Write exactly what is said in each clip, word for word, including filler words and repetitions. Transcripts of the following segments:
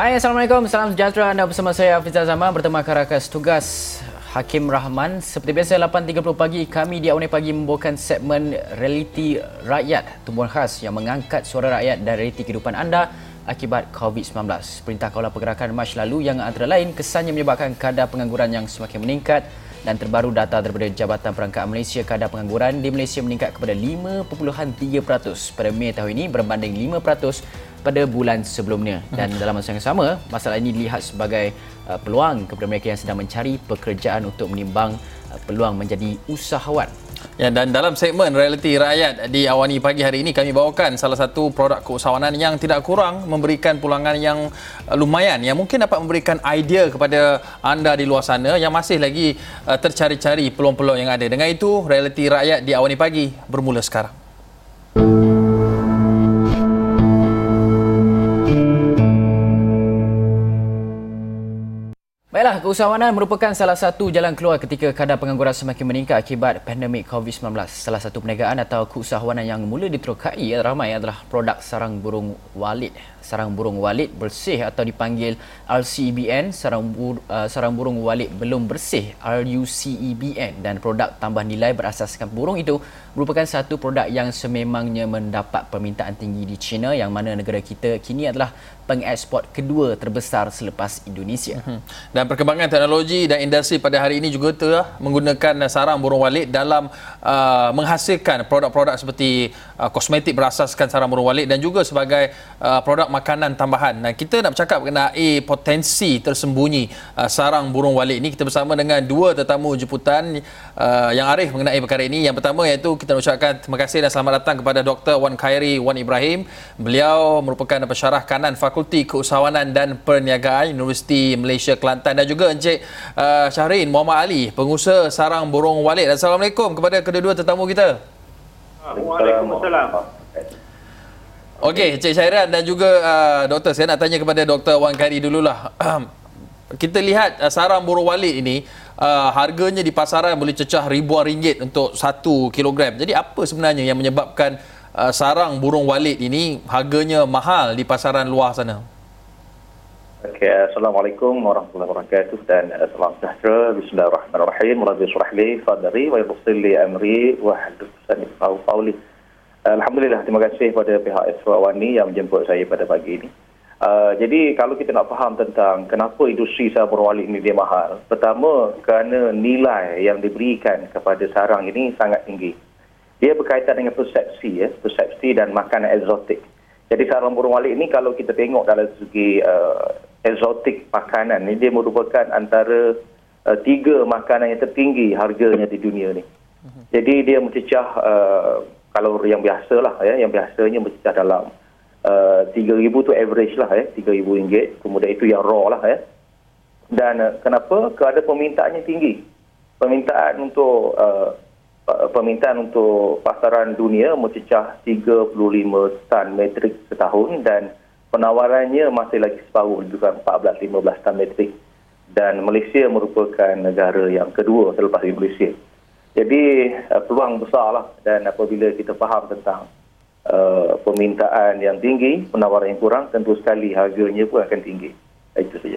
Hai, Assalamualaikum. Salam sejahtera. Anda bersama saya, Hafizah Zaman, bertemu rakan tugas Hakim Rahman. Seperti biasa, lapan tiga puluh pagi, kami di Awani Pagi membawakan segmen Realiti Rakyat, tumbuhan khas yang mengangkat suara rakyat dan realiti kehidupan anda akibat covid sembilan belas. Perintah Kawalan Pergerakan Mac lalu yang antara lain kesannya menyebabkan kadar pengangguran yang semakin meningkat, dan terbaru data daripada Jabatan Perangkat Malaysia, kadar pengangguran di Malaysia meningkat kepada lima perpuluhan tiga peratus pada Mei tahun ini berbanding lima peratus pada bulan sebelumnya. Dan dalam masa yang sama, masalah ini dilihat sebagai uh, peluang kepada mereka yang sedang mencari pekerjaan untuk menimbang uh, peluang menjadi usahawan. Ya, dan dalam segmen Realiti Rakyat di Awani Pagi hari ini, kami bawakan salah satu produk keusahawanan yang tidak kurang memberikan pulangan yang uh, lumayan, yang mungkin dapat memberikan idea kepada anda di luar sana yang masih lagi uh, tercari-cari peluang-peluang yang ada. Dengan itu, Realiti Rakyat di Awani Pagi bermula sekarang. Baiklah, keusahawanan merupakan salah satu jalan keluar ketika kadar pengangguran semakin meningkat akibat pandemik covid sembilan belas. Salah satu perniagaan atau keusahawanan yang mula diterokai ramai adalah produk sarang burung walid. Sarang burung walid bersih atau dipanggil R C E B N, sarang, bur, uh, sarang burung walid belum bersih R U C E B N, dan produk tambah nilai berasaskan burung itu merupakan satu produk yang sememangnya mendapat permintaan tinggi di China, yang mana negara kita kini adalah pengeksport kedua terbesar selepas Indonesia. Dan perkembangan teknologi dan industri pada hari ini juga telah menggunakan sarang burung walid dalam uh, menghasilkan produk-produk seperti uh, kosmetik berasaskan sarang burung walid dan juga sebagai uh, produk makanan tambahan. Nah, kita nak bercakap mengenai potensi tersembunyi uh, sarang burung walid ini. Kita bersama dengan dua tetamu jemputan uh, yang arif mengenai perkara ini. Yang pertama iaitu kita ucapkan terima kasih dan selamat datang kepada Doktor Wan Khairi Wan Ibrahim. Beliau merupakan pensyarah kanan Fakulti Keusahawanan dan Perniagaan Universiti Malaysia Kelantan, dan juga Encik uh, Syahrin Muhammad Ali, pengusaha sarang burung walid. Assalamualaikum kepada kedua-dua tetamu kita. Waalaikumsalam. Okey, Encik Syahrin dan juga uh, doktor, saya nak tanya kepada Doktor Wan Khairi dululah. Kita lihat uh, sarang burung walid ini uh, harganya di pasaran boleh cecah ribuan ringgit untuk satu kilogram. Jadi apa sebenarnya yang menyebabkan uh, sarang burung walid ini harganya mahal di pasaran luar sana? Okey, Assalamualaikum warahmatullahi wabarakatuh dan uh, salam sejahtera. Bismillahirrahmanirrahim. Rabbi shrah li sadri wa yassir li amri wa hlul 'uqdatam min qawli. Alhamdulillah, terima kasih kepada pihak Astro Awani yang menjemput saya pada pagi ini. Uh, jadi kalau kita nak faham tentang kenapa industri sarang burung walid ini dia mahal, pertama kerana nilai yang diberikan kepada sarang ini sangat tinggi. Dia berkaitan dengan persepsi, ya, persepsi dan makanan eksotik. Jadi sarang burung walid ini kalau kita tengok dalam segi uh, eksotik makanan ini, dia merupakan antara uh, tiga makanan yang tertinggi harganya di dunia ni. Jadi dia mencecah uh, kalau yang biasalah, ya, yang biasanya mencecah dalam uh, tiga ribu tu average lah, ya, tiga ribu ringgit. Kemudian itu yang raw lah, ya. Dan uh, kenapa? Kerana permintaannya tinggi. Permintaan untuk uh, permintaan untuk pasaran dunia mencecah tiga puluh lima tan metrik setahun, dan penawarannya masih lagi separuh, juga empat belas hingga lima belas tan metrik. Dan Malaysia merupakan negara yang kedua selepas Indonesia. Jadi uh, peluang besarlah, dan apabila kita faham tentang uh, permintaan yang tinggi, penawaran yang kurang, tentu sekali harganya pun akan tinggi. Itu saja.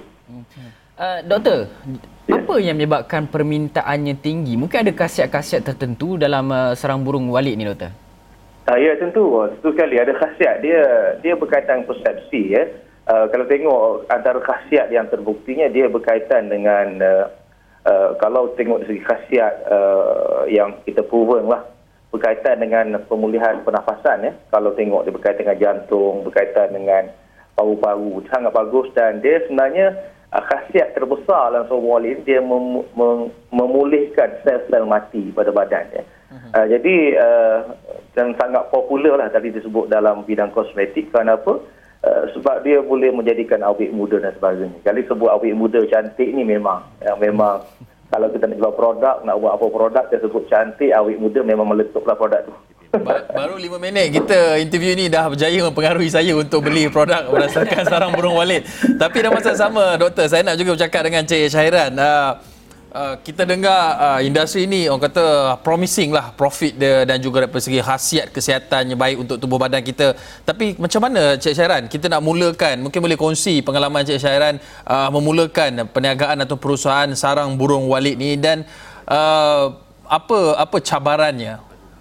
Uh, doktor, ya, apa yang menyebabkan permintaannya tinggi? Mungkin ada khasiat-khasiat tertentu dalam uh, sarang burung walid ni, doktor? Uh, ya, tentu. Tentu sekali ada khasiat. Dia dia berkaitan persepsi, ya. Uh, kalau tengok antara khasiat yang terbuktinya, dia berkaitan dengan uh, Uh, kalau tengok dari segi khasiat uh, yang kita proven lah, berkaitan dengan pemulihan pernafasan, ya. Kalau tengok dia berkaitan dengan jantung, berkaitan dengan paru-paru, sangat bagus. Dan dia sebenarnya uh, khasiat terbesar dalam sarang burung walid, dia mem mem memulihkan sel-sel mati pada badan, ya. Uh-huh. Uh, jadi uh, dan sangat popular lah tadi disebut dalam bidang kosmetik. Kerana apa? Uh, sebab dia boleh menjadikan awet muda dan sebagainya. Kali sebut awet muda cantik ni memang yang memang kalau kita nak jual produk, nak buat apa produk, dia sebut cantik, awet muda, memang meletuplah produk tu. Baru lima minit kita interview ni dah berjaya mempengaruhi saya untuk beli produk berdasarkan sarang burung walid. Tapi dalam masa sama, doktor, saya nak juga bercakap dengan Encik Syahrin. Uh, Uh, kita dengar uh, industri ini orang kata promising lah profit dia dan juga dari segi khasiat kesihatannya baik untuk tubuh badan kita. Tapi macam mana Cik Syairan kita nak mulakan, mungkin boleh kongsi pengalaman Cik Syairan uh, memulakan perniagaan atau perusahaan sarang burung walid ni dan uh, apa apa cabarannya?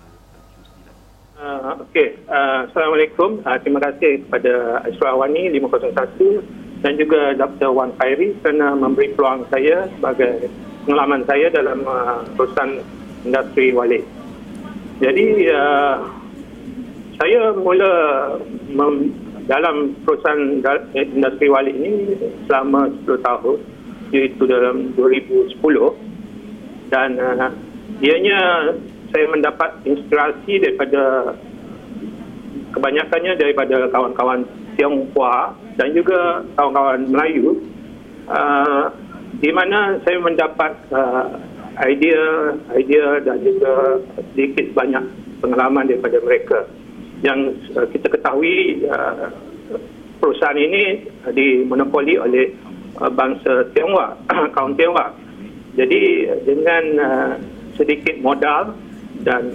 Uh, Okey, uh, Assalamualaikum. Uh, terima kasih kepada Ashraf Awani lima kosong satu dan juga Doktor Wan Khairi kerana memberi peluang saya sebagai pengalaman saya dalam uh, perusahaan industri walid. Jadi uh, saya mula mem, dalam perusahaan industri walid ini selama sepuluh tahun, iaitu dalam dua ribu sepuluh, dan uh, ianya saya mendapat inspirasi daripada kebanyakannya daripada kawan-kawan Tionghoa dan juga kawan-kawan Melayu, uh, di mana saya mendapat uh, idea, idea dan juga sedikit banyak pengalaman daripada mereka. Yang uh, kita ketahui uh, perusahaan ini dimonopoli oleh uh, bangsa Tionghoa, kaum Tionghoa. Jadi dengan uh, sedikit modal dan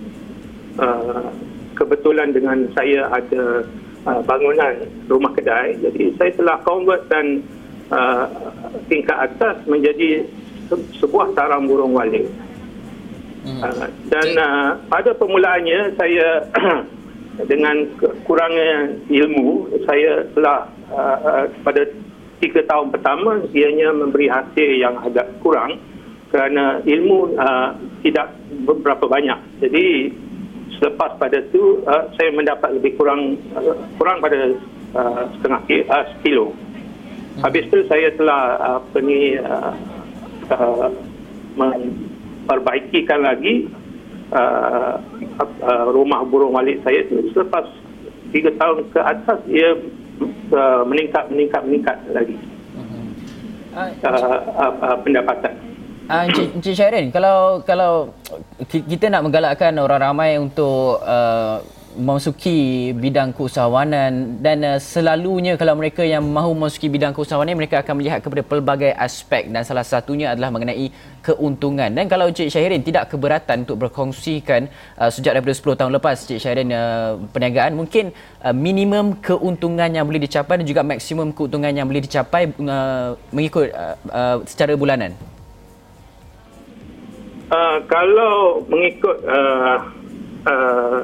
uh, kebetulan dengan saya ada uh, bangunan rumah kedai, jadi saya telah convert dan Uh, tingkat atas menjadi se- sebuah sarang burung walid. Hmm. Uh, dan uh, pada permulaannya saya dengan kurangnya ilmu, saya telah uh, uh, pada tiga tahun pertama ianya memberi hasil yang agak kurang kerana ilmu uh, tidak berapa banyak. Jadi selepas pada itu uh, saya mendapat lebih kurang uh, kurang pada uh, setengah kilo, uh, sekilo. Habis itu saya telah apa ni uh, uh, memperbaikikan lagi uh, uh, rumah burung walid saya itu. Selepas tiga tahun ke atas ia uh, meningkat meningkat meningkat lagi uh, uh, uh, pendapatan. Ah, Encik, Encik Syairan, kalau kalau kita nak menggalakkan orang ramai untuk uh, memasuki bidang keusahawanan dan uh, selalunya kalau mereka yang mahu memasuki bidang keusahawanan mereka akan melihat kepada pelbagai aspek dan salah satunya adalah mengenai keuntungan. Dan kalau Encik Syairan tidak keberatan untuk berkongsikan uh, sejak daripada sepuluh tahun lepas Encik Syairan uh, perniagaan, mungkin uh, minimum keuntungan yang boleh dicapai dan juga maksimum keuntungan yang boleh dicapai uh, mengikut uh, uh, secara bulanan. Uh, kalau mengikut uh, uh,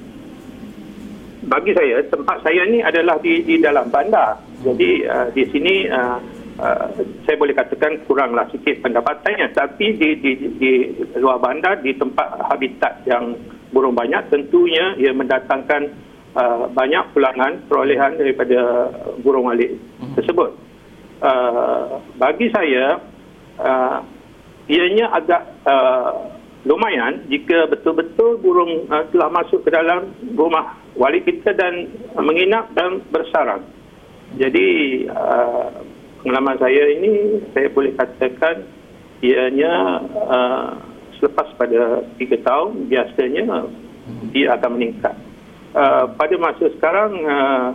bagi saya, tempat saya ni adalah di, di dalam bandar. Jadi uh, di sini uh, uh, saya boleh katakan kuranglah sikit pendapatannya. Tapi di, di, di luar bandar, di tempat habitat yang burung banyak, tentunya ia mendatangkan uh, banyak pulangan perolehan daripada burung walid tersebut. Uh, bagi saya, uh, ianya agak uh, lumayan jika betul-betul burung uh, telah masuk ke dalam rumah walid kita dan uh, menginap dan bersarang. Jadi uh, pengalaman saya ini saya boleh katakan ianya uh, selepas pada tiga tahun biasanya dia akan meningkat. Uh, pada masa sekarang uh,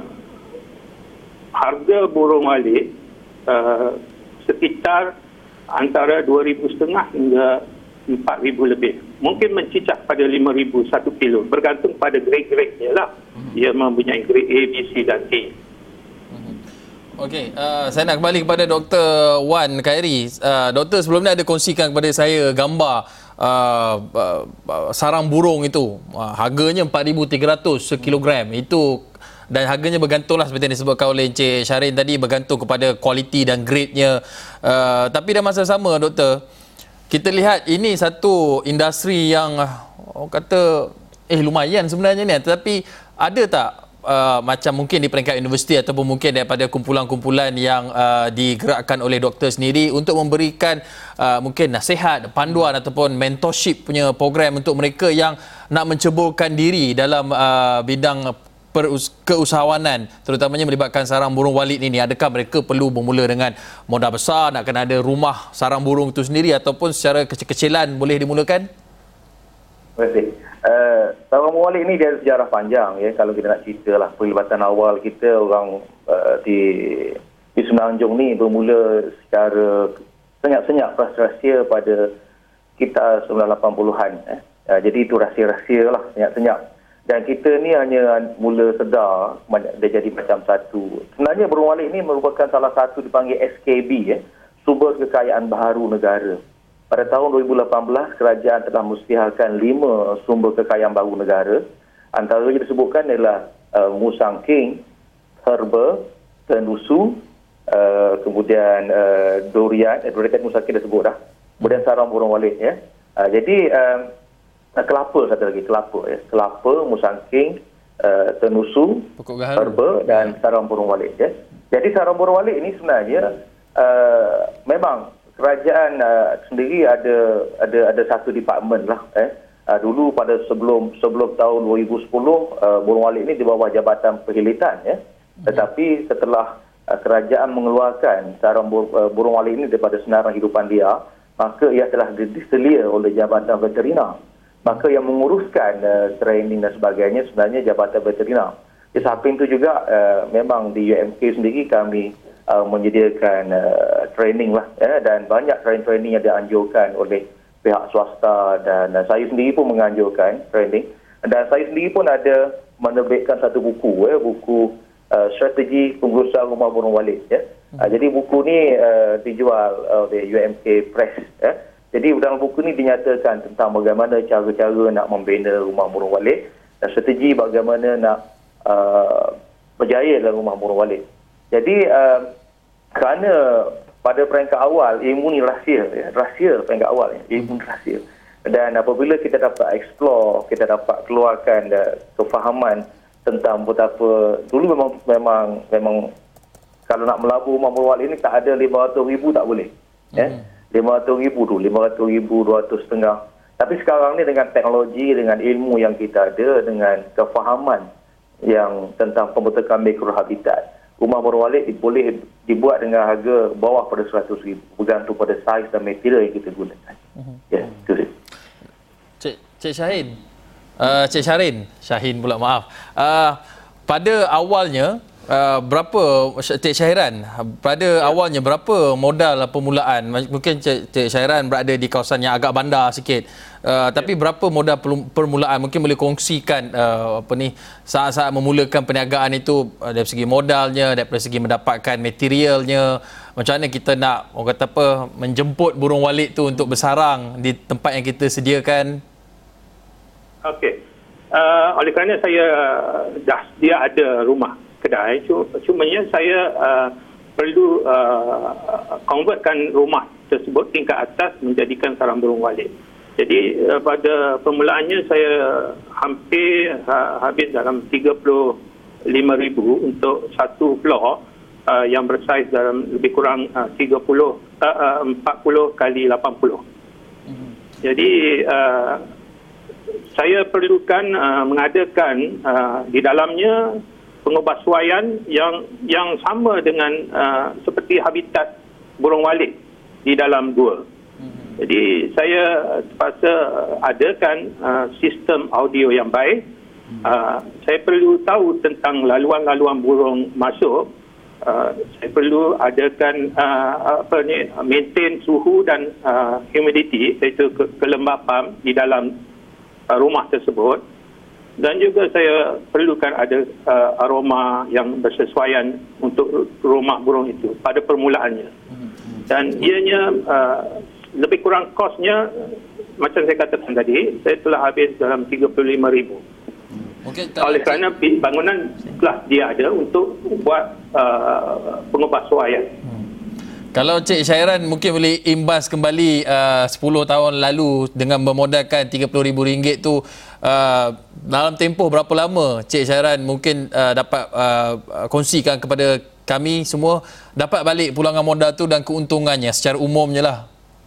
harga burung walid uh, sekitar antara dua ribu lima ratus hingga empat ribu lebih. Mungkin mencicak pada lima ribu satu kilo. Bergantung pada grade-grade-nya lah. Ia mempunyai grade A, B, C dan A. Okey, uh, saya nak kembali kepada Doktor Wan Khairi. Uh, doktor sebelum ni ada kongsikan kepada saya gambar uh, uh, uh, sarang burung itu. Uh, harganya empat ribu tiga ratus sekilogram. Itu dan harganya bergantunglah seperti yang disebutkan oleh Encik Syairan tadi, bergantung kepada kualiti dan grade-nya. Uh, tapi dalam masa sama doktor, kita lihat ini satu industri yang orang kata eh lumayan sebenarnya ni, tetapi ada tak uh, macam mungkin di peringkat universiti ataupun mungkin daripada kumpulan-kumpulan yang uh, digerakkan oleh doktor sendiri untuk memberikan uh, mungkin nasihat, panduan ataupun mentorship punya program untuk mereka yang nak menceburkan diri dalam uh, bidang keusahawanan, terutamanya melibatkan sarang burung walid ini? Adakah mereka perlu bermula dengan modal besar, nak kena ada rumah sarang burung itu sendiri, ataupun secara kecil-kecilan boleh dimulakan? Terima kasih. Uh, sarang burung walid ini dia ada sejarah panjang ya. Kalau kita nak ceritalah pelibatan awal kita orang uh, di di Semenanjung ni bermula secara senyap-senyap rahsia pada kita sembilan lapan puluhan. Eh. Uh, jadi itu rahsia-rahsia lah, senyap-senyap. Dan kita ni hanya mula sedar dia jadi macam satu. Sebenarnya burung walet ni merupakan salah satu dipanggil S K B, eh, sumber kekayaan baharu negara. Pada tahun dua ribu lapan belas, kerajaan telah musyawarahkan lima sumber kekayaan baru negara. Antara yang disebutkan adalah uh, Musang King, Herba, Tenusu, uh, kemudian uh, Durian, eh, Durian Musang King dah sebut dah. Kemudian sarang burung walet. Ya. Uh, jadi, uh, kelapa satu lagi, kelapa. Ya. Kelapa, Musang King, uh, Tenusu, Herba dan sarang burung walet. Ya. Jadi sarang burung walet ini sebenarnya uh, memang kerajaan uh, sendiri ada ada ada satu departmen lah. Eh. Uh, dulu pada sebelum sebelum tahun dua ribu sepuluh, uh, burung walet ini di bawah Jabatan Perkhidmatan. Ya. Tetapi setelah uh, kerajaan mengeluarkan sarang bur, uh, burung walet ini daripada senaran hidupan liar, maka ia telah diselia oleh Jabatan Veterina. Maka yang menguruskan uh, training dan sebagainya sebenarnya Jabatan Veterina. Di samping itu juga uh, memang di U M K sendiri kami uh, menyediakan uh, training lah, ya, dan banyak training-training yang dianjurkan oleh pihak swasta dan uh, saya sendiri pun menganjurkan training. Dan saya sendiri pun ada menerbitkan satu buku, ya, buku uh, strategi pengurusan rumah burung walet. Ya. Uh, jadi buku ni uh, dijual oleh U M K Press. Ya. Jadi dalam buku ni dinyatakan tentang bagaimana cara-cara nak membina rumah burung walet dan strategi bagaimana nak uh, berjaya dalam rumah burung walet. Jadi uh, kerana pada peringkat awal ilmu ni rahsia, ya, rahsia peringkat awal, ya, ilmu rahsia. Dan apabila kita dapat explore, kita dapat keluarkan uh, kefahaman tentang betapa dulu memang memang memang kalau nak melabur rumah burung walet ni tak ada lima ratus ribu tak boleh. Ya. Hmm. lima ratus ribu tu, lima ratus ribu, dua ratus setengah. Tapi sekarang ni dengan teknologi, dengan ilmu yang kita ada, dengan kefahaman yang tentang pembentukan mikrohabitat, rumah burung walet boleh dibuat dengan harga bawah pada seratus ribu, bergantung pada saiz dan material yang kita gunakan. Uh-huh. Ya, itu dia. Cik, Cik Syahin, uh, Cik Syarin, Syahin pula maaf. Uh, pada awalnya, Uh, berapa Cik Syahiran, pada awalnya berapa modal permulaan? Mungkin Cik, Cik Syahiran berada di kawasan yang agak bandar sikit, uh, tapi ya. Berapa modal permulaan? Mungkin boleh kongsikan uh, apa ni saat-saat memulakan perniagaan itu, uh, dari segi modalnya, dari segi mendapatkan materialnya, macam mana kita nak, orang kata apa, menjemput burung walet tu untuk bersarang di tempat yang kita sediakan. Okey, uh, oleh kerana saya dah dia ada rumah kedai, cumanya saya uh, perlu uh, convertkan rumah tersebut tingkat atas menjadikan sarang burung walet. Jadi uh, pada permulaannya saya hampir uh, habis dalam tiga puluh lima ribu untuk satu floor uh, yang bersaiz dalam lebih kurang uh, tiga puluh, uh, uh, empat puluh kali lapan puluh. Mm-hmm. Jadi uh, saya perlukan uh, mengadakan uh, di dalamnya pengubahsuaian yang yang sama dengan uh, seperti habitat burung walet di dalam gua. Mm-hmm. Jadi saya terpaksa adakan uh, sistem audio yang baik. Mm-hmm. Uh, saya perlu tahu tentang laluan-laluan burung masuk. Uh, saya perlu adakan uh, apa ni, maintain suhu dan uh, humidity, iaitu ke- kelembapan di dalam uh, rumah tersebut. Dan juga saya perlukan ada uh, aroma yang bersesuaian untuk rumah burung itu pada permulaannya. Dan ianya uh, lebih kurang kosnya, macam saya katakan tadi, saya telah habis dalam tiga puluh lima ribu. Okay, oleh kerana bangunan telah dia ada untuk buat uh, pengubahsuaian. Hmm. Kalau Cik Syahiran mungkin boleh imbas kembali uh, sepuluh tahun lalu dengan bermodalkan tiga puluh ribu ringgit tu, uh, dalam tempoh berapa lama Cik Syahiran mungkin uh, dapat uh, kongsikan kepada kami semua, dapat balik pulangan modal tu dan keuntungannya secara umumnya lah?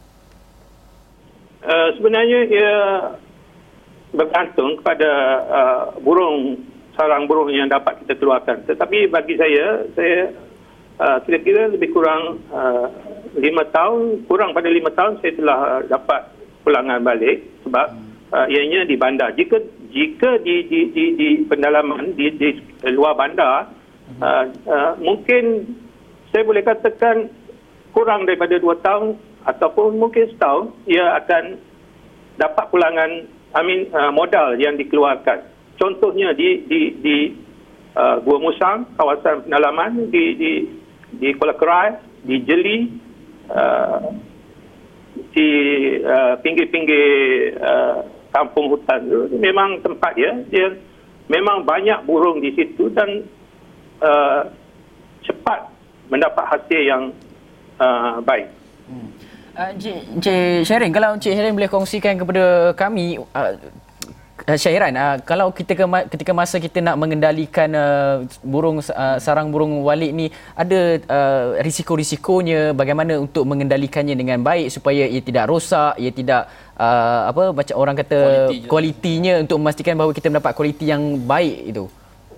Uh, sebenarnya ia bergantung kepada uh, burung, sarang burung yang dapat kita keluarkan. Tetapi bagi saya, saya Uh, kira-kira lebih kurang uh, lima tahun, kurang pada lima tahun saya telah uh, dapat pulangan balik sebab uh, ianya di bandar. Jika jika di di di, di pendalaman di, di luar bandar, uh, uh, mungkin saya boleh katakan kurang daripada dua tahun ataupun mungkin setahun ia akan dapat pulangan I mean, uh, modal yang dikeluarkan. Contohnya di di di uh, Gua Musang, kawasan pendalaman di di di Kuala Kerai, di Jeli, uh, di uh, pinggir-pinggir uh, kampung hutan itu memang tempat dia, dia memang banyak burung di situ dan uh, cepat mendapat hasil yang uh, baik. Hmm. Uh, Encik, Encik Syahiran, kalau Encik Syahiran boleh kongsikan kepada kami, uh, Syahiran, uh, kalau kita ketika masa kita nak mengendalikan uh, burung uh, sarang burung walit ni, ada uh, risiko-risikonya, bagaimana untuk mengendalikannya dengan baik supaya ia tidak rosak, ia tidak uh, apa macam orang kata kualiti kualitinya untuk memastikan bahawa kita mendapat kualiti yang baik itu.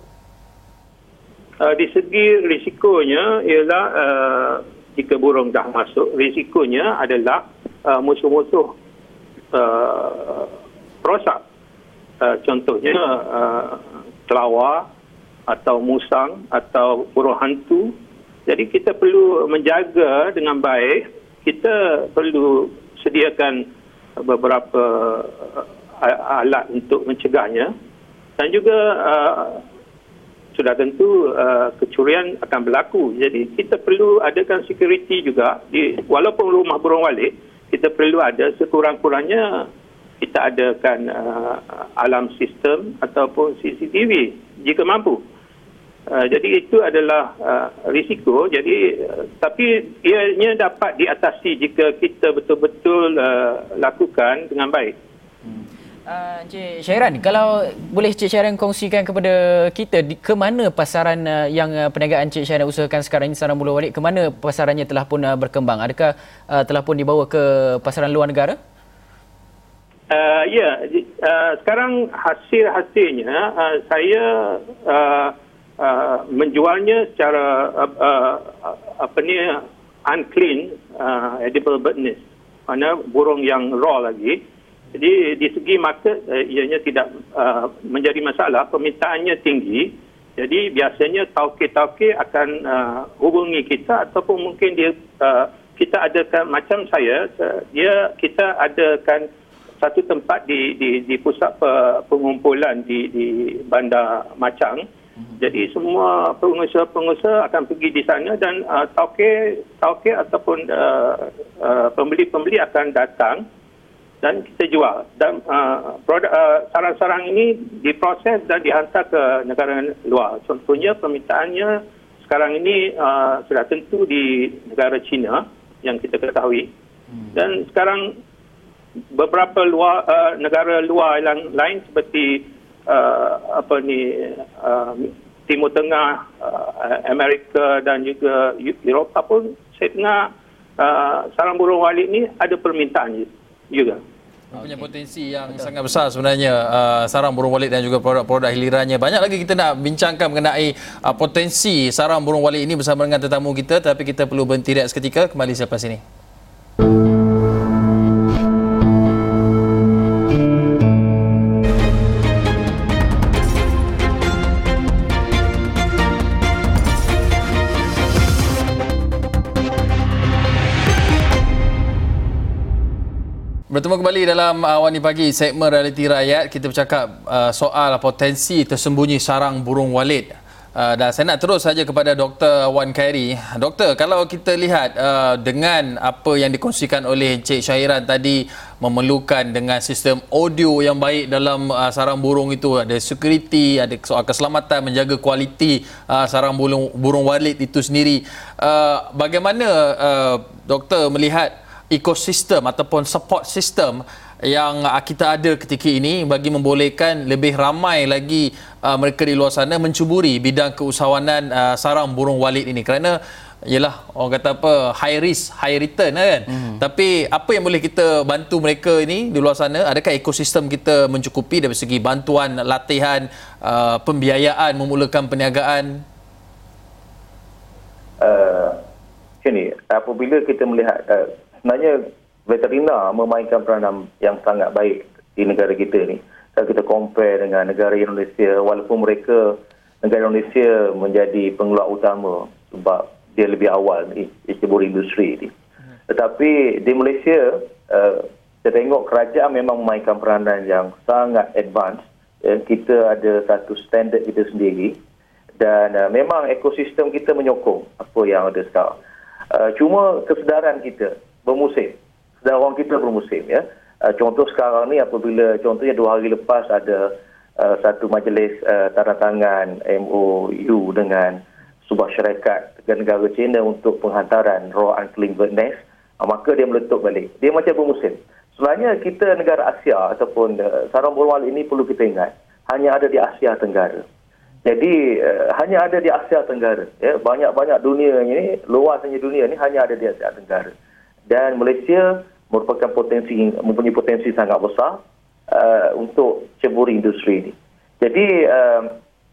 Uh, di segi risikonya ialah uh, jika burung dah masuk, risikonya adalah uh, musuh-musuh uh, perosak. Uh, contohnya uh, kelawar atau musang atau burung hantu. Jadi kita perlu menjaga dengan baik. Kita perlu sediakan beberapa uh, alat untuk mencegahnya. Dan juga uh, sudah tentu uh, kecurian akan berlaku. Jadi kita perlu adakan security juga. Di, walaupun rumah burung walit, kita perlu ada sekurang-kurangnya kita adakan uh, alarm sistem ataupun C C T V jika mampu. Uh, jadi itu adalah uh, risiko. Jadi uh, tapi ianya dapat diatasi jika kita betul-betul uh, lakukan dengan baik. Hmm. Uh, Encik Syahiran, kalau boleh Encik Syahiran kongsikan kepada kita di, ke mana pasaran uh, yang uh, perniagaan Encik Syahiran usahakan sekarang ini, sarang burung walit, ke mana pasarannya telah pun uh, berkembang? Adakah uh, telah pun dibawa ke pasaran luar negara? Uh, ya, uh, sekarang hasil-hasilnya uh, saya uh, uh, menjualnya secara uh, uh, apa ni unclean uh, edible bird nest, mana burung yang raw lagi. Jadi di segi market uh, ianya tidak uh, menjadi masalah, permintaannya tinggi. Jadi biasanya tauke-tauke akan uh, hubungi kita ataupun mungkin dia uh, kita adakan macam saya, uh, dia kita adakan satu tempat di di di pusat pengumpulan di di Bandar Macang. Jadi semua pengusaha-pengusaha akan pergi di sana dan uh, tauke tauke ataupun uh, uh, pembeli-pembeli akan datang dan kita jual. Dan uh, produk uh, sarang-sarang ini diproses dan dihantar ke negara luar. Contohnya permintaannya sekarang ini uh, sudah tentu di negara China yang kita ketahui. Dan sekarang beberapa luar uh, negara luar yang lain seperti uh, apa ni uh, Timur Tengah, uh, Amerika dan juga Eropah pun saya dengar uh, sarang burung walit ni ada permintaan juga. Punya potensi yang Betul. sangat besar sebenarnya uh, sarang burung walit dan juga produk-produk hilirannya. Banyak lagi kita nak bincangkan mengenai uh, potensi sarang burung walit ini bersama dengan tetamu kita, tapi kita perlu berhenti rehat seketika. Kembali selepas ini. Bertemu kembali dalam uh, Warni Pagi, segmen Realiti Rakyat. Kita bercakap uh, soal potensi tersembunyi sarang burung walit. Uh, dan saya nak terus saja kepada Doktor Wan Khairi. Doktor, kalau kita lihat uh, dengan apa yang dikongsikan oleh Encik Syahiran tadi, memerlukan dengan sistem audio yang baik dalam uh, sarang burung itu, ada security, ada soal keselamatan, menjaga kualiti uh, sarang burung, burung walit itu sendiri. Uh, bagaimana uh, Doktor melihat ekosistem ataupun support system yang kita ada ketika ini bagi membolehkan lebih ramai lagi uh, mereka di luar sana mencuburi bidang keusahawanan uh, sarang burung walit ini? Kerana yalah, orang kata apa, high risk high return kan. Hmm. Tapi apa yang boleh kita bantu mereka ini di luar sana? Adakah ekosistem kita mencukupi dari segi bantuan, latihan, uh, pembiayaan, memulakan perniagaan? Uh, Sini, apabila kita melihat uh, sebenarnya veterina memainkan peranan yang sangat baik di negara kita ni. Kalau kita compare dengan negara Indonesia, walaupun mereka, negara Indonesia menjadi pengeluar utama sebab dia lebih awal ni, cebur industri ni. Tetapi di Malaysia, uh, kita tengok kerajaan memang memainkan peranan yang sangat advance. Uh, kita ada satu standard kita sendiri dan uh, memang ekosistem kita menyokong apa yang ada sekarang. Uh, cuma kesedaran kita bermusim. Kesedaran orang kita bermusim. Ya. Uh, contoh sekarang ni apabila contohnya dua hari lepas ada uh, satu majlis uh, tanda tangan M O U dengan sebuah syarikat negara China untuk penghantaran raw unclaimed bird nest, uh, maka dia meletup balik. Dia macam bermusim. Sebenarnya kita negara Asia ataupun uh, sarang burung walet ini perlu kita ingat hanya ada di Asia Tenggara. Jadi uh, hanya ada di Asia Tenggara. Ya, banyak-banyak dunia ini, luasnya dunia ini hanya ada di Asia Tenggara. Dan Malaysia merupakan potensi mempunyai potensi sangat besar uh, untuk ceburi industri ini. Jadi uh,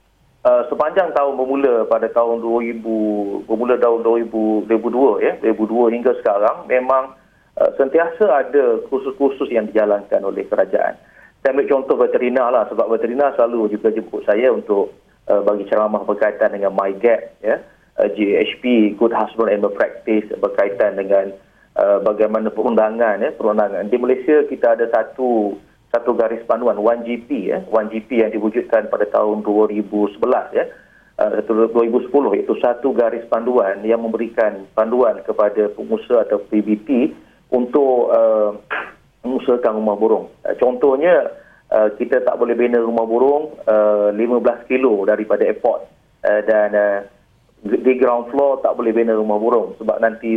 uh, sepanjang tahun bermula pada tahun dua ribu bermula tahun dua ribu dua ya, dua ribu dua hingga sekarang memang uh, sentiasa ada kursus-kursus yang dijalankan oleh kerajaan. Saya ambil contoh veterina lah, sebab veterina selalu juga jemput saya untuk uh, bagi ceramah berkaitan dengan MyGap ya, uh, G H P Good Husband Animal Practice berkaitan dengan uh, bagaimana perundangan ya, perundangan. Di Malaysia kita ada satu satu garis panduan one G P ya, one G P yang diwujudkan pada tahun dua ribu sebelas ya, uh, dua ribu sepuluh, iaitu satu garis panduan yang memberikan panduan kepada pengusaha atau P B T untuk uh, mengusahakan rumah burung. Uh, contohnya uh, kita tak boleh bina rumah burung uh, lima belas kilo daripada airport uh, dan uh, di ground floor tak boleh bina rumah burung sebab nanti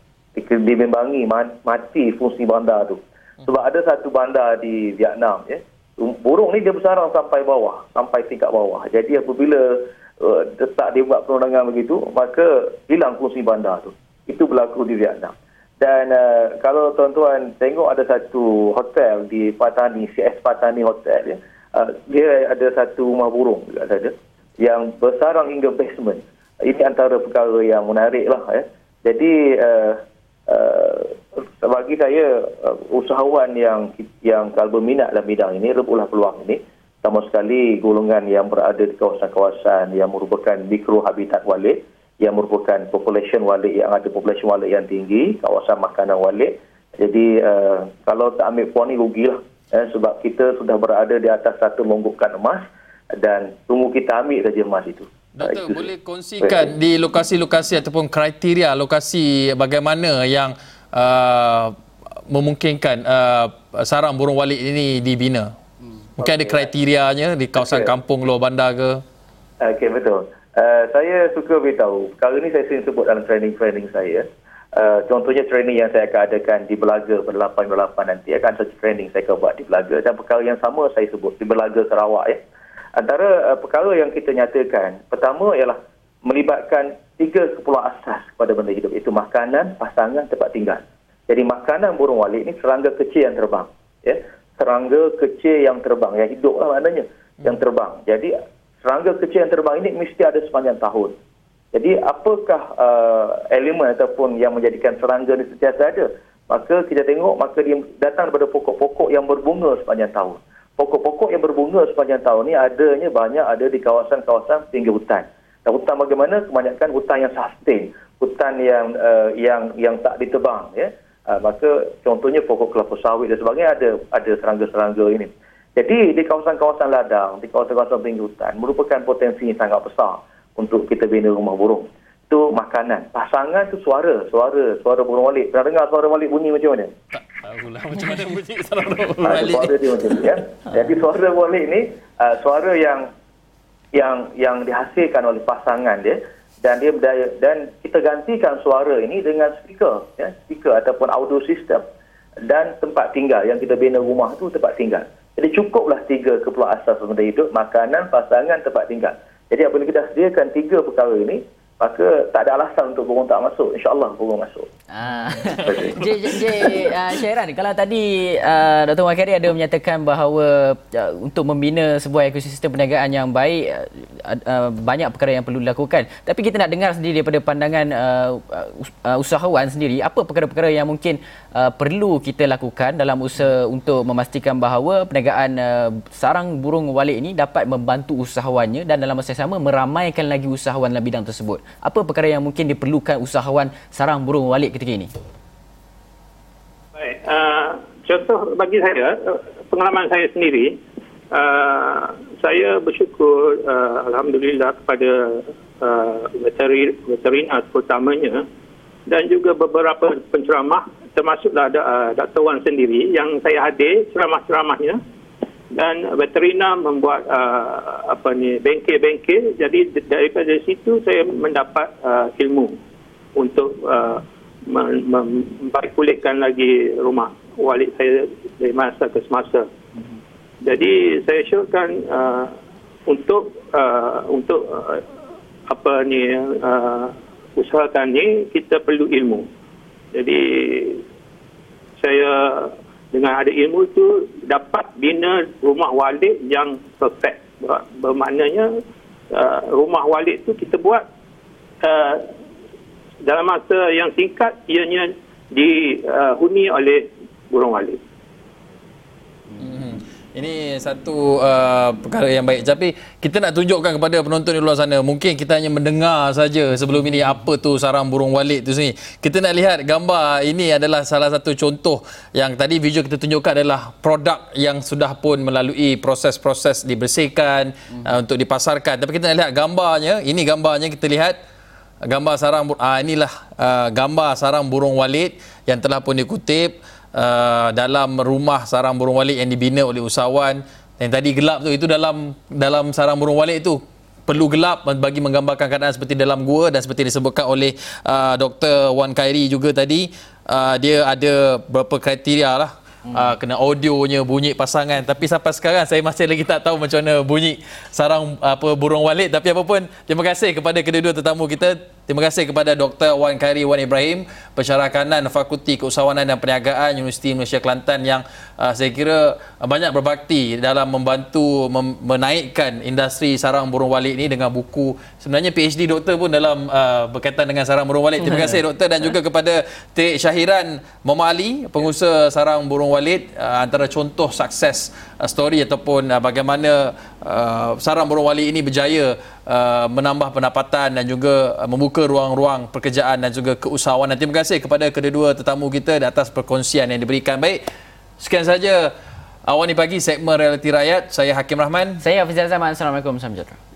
dibimbangi mati fungsi bandar tu. Sebab ada satu bandar di Vietnam ya, burung ni dia bersarang sampai bawah, sampai tingkat bawah. Jadi apabila uh, tak dibuat perundangan begitu, maka hilang fungsi bandar tu. Itu berlaku di Vietnam. Dan uh, kalau tuan-tuan tengok ada satu hotel di Patani, C S Patani Hotel ya, uh, dia ada satu rumah burung juga saja yang bersarang hingga basement. Ini antara perkara yang menarik lah ya. Jadi uh, uh, bagi saya uh, usahawan yang yang kalau berminat dalam bidang ini, rebutlah peluang ini. Sama sekali golongan yang berada di kawasan-kawasan yang merupakan mikro habitat walet, yang merupakan population walet, yang ada population walet yang tinggi, kawasan makanan walet. Jadi uh, kalau tak ambil puan ni rugilah eh, sebab kita sudah berada di atas satu longgokan emas dan tunggu kita ambil saja emas itu. Doktor, uh, boleh kongsikan di lokasi-lokasi ataupun kriteria lokasi bagaimana yang uh, memungkinkan uh, sarang burung walet ini dibina? Mungkin okay. ada kriterianya di kawasan okay. kampung luar bandar ke? Okey, betul. Uh, saya suka beritahu, perkara ini saya sering sebut dalam training-training saya. Uh, contohnya training yang saya akan adakan di Belaga pada lapan dua lapan nanti, akan satu training saya akan buat di Belaga. Dan perkara yang sama saya sebut di Belaga Sarawak. Ya. Antara uh, perkara yang kita nyatakan, pertama ialah melibatkan tiga keperluan asas kepada benda hidup, iaitu makanan, pasangan, tempat tinggal. Jadi makanan burung walet ini serangga kecil yang terbang. Ya. Serangga kecil yang terbang, yang hidup lah maknanya, hmm. yang terbang. Jadi serangga kecil yang terbang ini mesti ada sepanjang tahun. Jadi apakah uh, elemen ataupun yang menjadikan serangga ini sentiasa ada? Maka kita tengok, maka dia datang daripada pokok-pokok yang berbunga sepanjang tahun. Pokok-pokok yang berbunga sepanjang tahun ini adanya banyak ada di kawasan-kawasan pinggir hutan. Dan hutan bagaimana? Kebanyakan hutan yang sustain, hutan yang uh, yang yang tak ditebang. Ya? Uh, maka contohnya pokok kelapa sawit dan sebagainya ada ada serangga-serangga ini. Jadi di kawasan-kawasan ladang, di kawasan-kawasan pinggir hutan merupakan potensi yang sangat besar untuk kita bina rumah burung. Itu makanan. Pasangan itu suara, suara, suara burung walet. Pernah dengar suara walet bunyi macam mana? Tak tahulah macam mana bunyi suara burung walet. Suara dia macam ni ya. Jadi suara walet ni uh, suara yang yang yang dihasilkan oleh pasangan dia dan dia berdaya, dan kita gantikan suara ini dengan speaker ya, speaker ataupun audio system dan tempat tinggal yang kita bina rumah tu tempat tinggal. Jadi cukuplah tiga keperluan asas benda hidup, makanan, pasangan, tempat tinggal. Jadi apabila kita sediakan tiga perkara ini, maka tak ada alasan untuk burung tak masuk. InsyaAllah burung masuk. Ah. J, J, J uh, Syairan, kalau tadi uh, Doktor Makarim ada menyatakan bahawa uh, untuk membina sebuah ekosistem perniagaan yang baik, uh, uh, banyak perkara yang perlu dilakukan. Tapi kita nak dengar sendiri daripada pandangan uh, uh, usahawan sendiri, apa perkara-perkara yang mungkin uh, perlu kita lakukan dalam usaha untuk memastikan bahawa perniagaan uh, sarang burung walet ini dapat membantu usahawannya dan dalam masa yang sama meramaikan lagi usahawan dalam bidang tersebut. Apa perkara yang mungkin diperlukan usahawan sarang burung walet ketika ini? contoh bagi saya, pengalaman saya sendiri, uh, saya bersyukur uh, Alhamdulillah kepada uh, veterin, veterina terutamanya dan juga beberapa penceramah, termasuklah uh, Doktor Wan sendiri yang saya hadir ceramah-ceramahnya, dan veterina membuat uh, apa ni bengkel-bengkel. Jadi daripada situ saya mendapat uh, ilmu untuk uh, memperkulitkan lagi rumah walid saya dari masa ke semasa. Jadi saya syorkan uh, untuk uh, untuk uh, apa ni uh, usahakan ni kita perlu ilmu. Jadi saya dengan ada ilmu tu dapat bina rumah walid yang perfect. Bermaknanya uh, rumah walid tu kita buat uh, dalam masa yang singkat, ianya dihuni oleh burung walid. Hmm. Ini satu uh, perkara yang baik. Tapi kita nak tunjukkan kepada penonton di luar sana, mungkin kita hanya mendengar saja sebelum ini apa tu sarang burung walid tu sini. Kita nak lihat gambar ini adalah salah satu contoh yang tadi video kita tunjukkan adalah produk yang sudah pun melalui proses-proses dibersihkan hmm. uh, untuk dipasarkan. Tapi kita nak lihat gambarnya. Ini gambarnya, kita lihat gambar sarang ah inilah uh, gambar sarang burung walid yang telah pun dikutip uh, dalam rumah sarang burung walid yang dibina oleh usahawan. Yang tadi gelap tu, itu dalam dalam sarang burung walid tu perlu gelap bagi menggambarkan keadaan seperti dalam gua, dan seperti disebutkan oleh uh, Doktor Wan Khairi juga tadi, uh, dia ada beberapa kriteria lah. Uh, kena audionya, bunyi pasangan. Tapi sampai sekarang saya masih lagi tak tahu macam mana bunyi sarang apa burung walid. Tapi apa pun, terima kasih kepada kedua-dua tetamu kita. Terima kasih kepada Doktor Wan Khairi Wan Ibrahim, Pensyarah Kanan Fakulti Keusahawanan dan Perniagaan Universiti Malaysia Kelantan, yang uh, saya kira uh, banyak berbakti dalam membantu mem- menaikkan industri sarang burung walid ini dengan buku. Sebenarnya PhD doktor pun dalam uh, berkaitan dengan sarang burung walid. Terima kasih doktor, dan juga kepada Tik Syahiran Muhammad Ali, pengusaha sarang burung walid, uh, antara contoh sukses uh, story ataupun uh, bagaimana uh, sarang burung walid ini berjaya uh, menambah pendapatan dan juga uh, membuka ruang-ruang pekerjaan dan juga keusahawanan. Terima kasih kepada kedua-dua tetamu kita di atas perkongsian yang diberikan. Baik, sekian saja Awani Pagi segmen Realiti Rakyat. Saya Hakim Rahman. Saya Hafizal Zaman. Assalamualaikum. Salam sejahtera.